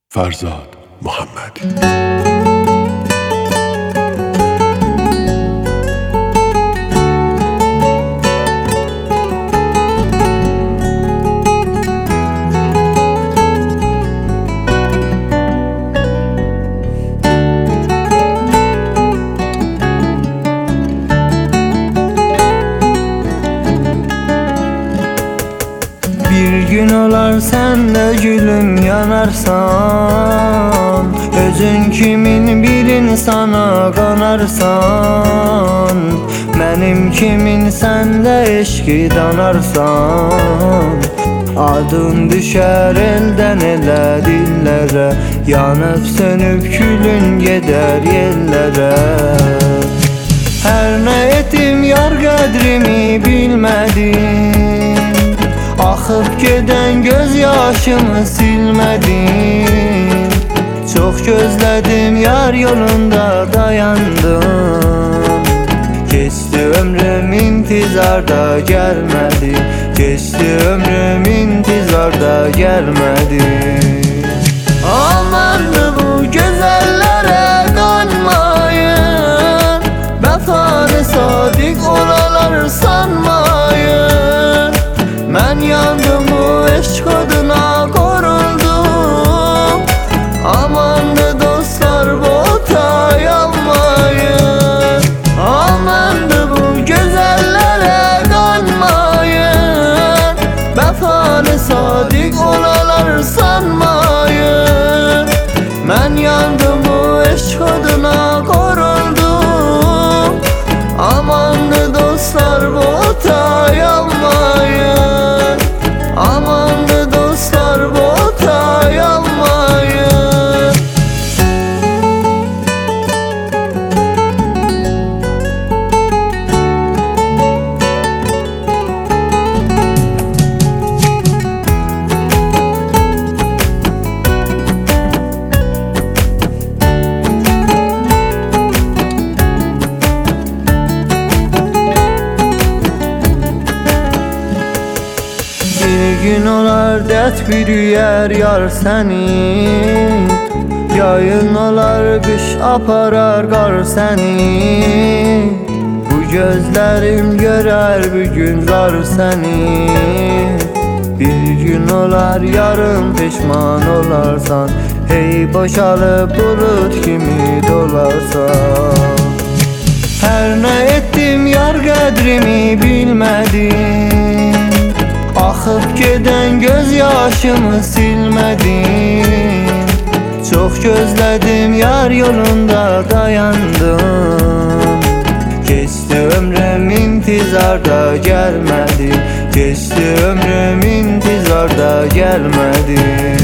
Ferzad Muhammed. Bir gün olar sen de gülüm yanarsan, özün kimin birin sana kanarsan, benim kimin sen de eşki danarsan. Adın düşer elden ele dillere, yanıp sönüp külün gider yerlere. Her ne ettim yar kadrimi bilmedim, akıp giden gözyaşımı silmedim. Çok gözledim yar yolunda dayandım. Geçti ömrüm intizarda gelmedi, geçti ömrüm intizarda gelmedi. Amandı bu güzellere kanmayın, vefalı sadık olalar sanmayın. Ben yandım bu eşk adına koruldum. Amandı dostlar bota yanmayın, amandı bu güzellere kanmayın, vefalı sadık olalar sanmayın. Ben yandım bu eşk adına koruldum. Amandı dostlar bota yanmayın, amandı dostlar bota yanmayın. Bir gün olar dert bürüyer yar seni, yayın olar kış aparar kar seni. Bu gözlerim görer bugün zar seni. Bir gün olar yarın pişman olarsan, hey boşalıp bulut kimi dolarsan. Her ne ettim yar kadrimi bilmedim, akıp giden gözyaşımı silmedim. Çok gözledim yar yolunda dayandım. Geçti ömrüm intizarda gelmedi, geçti ömrüm intizarda gelmedi.